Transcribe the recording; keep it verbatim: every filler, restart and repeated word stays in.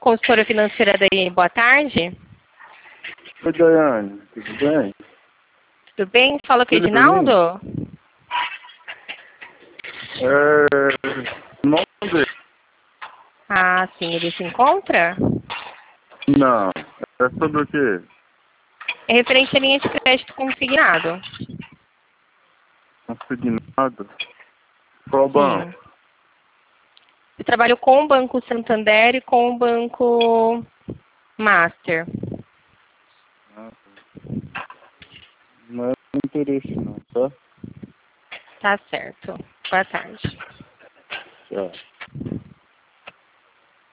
consultora financeira daí. Boa tarde. Oi, Daiane, tudo bem? Tudo bem? Fala com o Tudo Edinaldo? É... Não dele. Ah, sim. Ele se encontra? Não. É sobre o quê? É referente à linha de crédito consignado. Consignado? Qual banco? Sim. Eu trabalho com o Banco Santander e com o Banco Master. Ah, não é interesse não, tá? Tá certo. Boa tarde. Tchau.